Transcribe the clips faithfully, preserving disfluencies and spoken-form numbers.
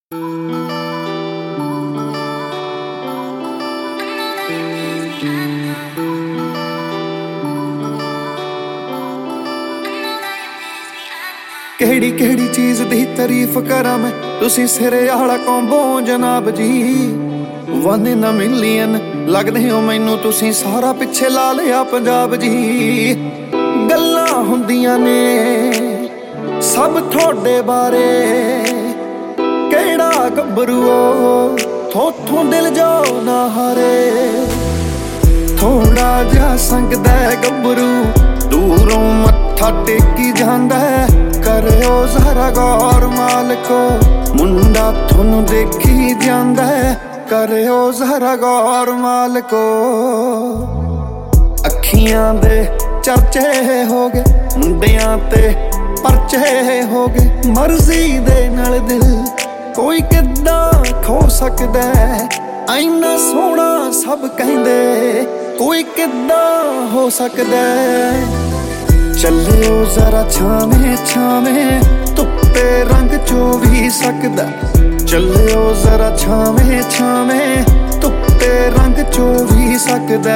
केड़ी केड़ी चीज दी तारीफ करा मैं, तुसी सिरे आला कॉम्बो जनाब जी। वन इन अ मिलियन लगदे हो मैनू तुसी, सारा पिछे ला लिया पंजाब जी। गल्लां हुंदियां ने सब थोड़े बारे, केड़ा गब्बरूओ थोथों दिल जो ना हारे। थोड़ा जा संगदा गब्बरू दूरों मत्था टेकी जांदा, करो जरा गौर मालको मुंडा थोनू देखी जांदा, करो जरा गौर मालको। अखियां दे चर्चे हो गए मुंडियां ते परचे हो गए, मर्जी दे नाल दिल कोई किद्दां खो सकदा। ऐना सोहना सब कहंदे कोई किद्दां हो सकदा। चलियो जरा छावे छावे धुप्पे रंग चो भी सकदा, चलियो जरा छावे छावे धुप्पे रंग चो भी सकदा।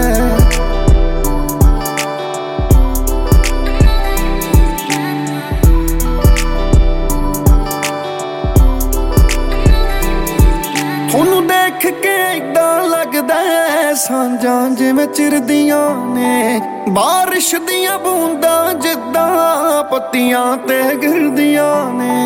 थोनू देख के इदां लगदा सांझां जिवें चिरदियां ने, बारिश दियां बूंदां जिद्दां पत्तियां ते गिरदियां ने।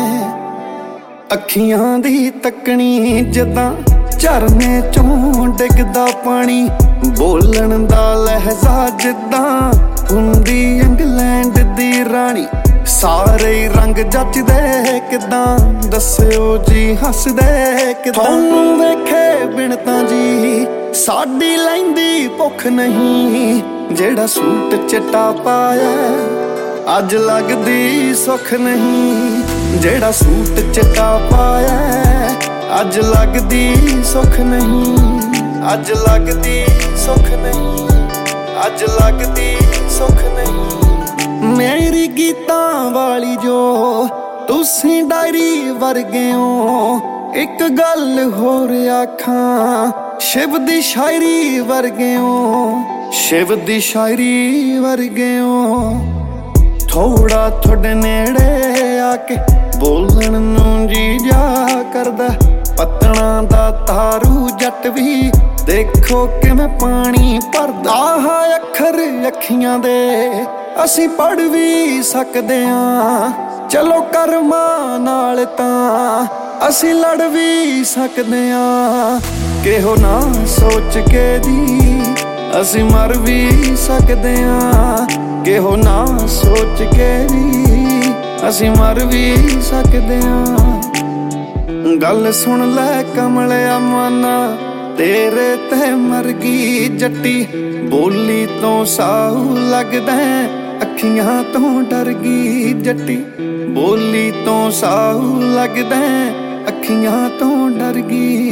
अखियां दी तकनी जिद्दां झरने चों डिगदा पानी, बोलण दा लहजा जिद्दां हुंदी इंग्लैंड दी रानी। सारे रंग जचदे किदां दस्सिओ जी हसदे किदां। थोनू वेखे बिन तां जी साडी लैंदी भुख नहीं, जेड़ा सूट चिट्टा पाया अज लगदी सुख नहीं। जेड़ा सूट चिट्टा पाया अज लगदी सुख नहीं, अज लगदी सुख नहीं, अज लगदी सुख नहीं। मेरी गीतां वाली जो तुसी डायरी वर्गे हो, एक गल होर आखां शिव दी शायरी वर्गे हो, शिव दी शायरी वर्गे हो। थोड़ा थोड़े नेड़े आके बोलण नूं जी जा करदा, पत्तणा दा तारू जट भी देखो किवें पानी भरदा। आह अखर अखियां दे असीं पढ़ भी सकदे आं, चलो करमां नाल तां असीं लड़ भी सकदे आं। किहो ना सोच के जी असीं मर भी सकदे आं, किहो ना सोच के जी असीं मर भी सकदे आं। गल सुन लै कमलिया माना तेरे ते मर गई जट्टी, बोली तो साहू लगदा अखियां तो डर गई जट्टी। बोली तो साहू लगदा अखियां तो डर गई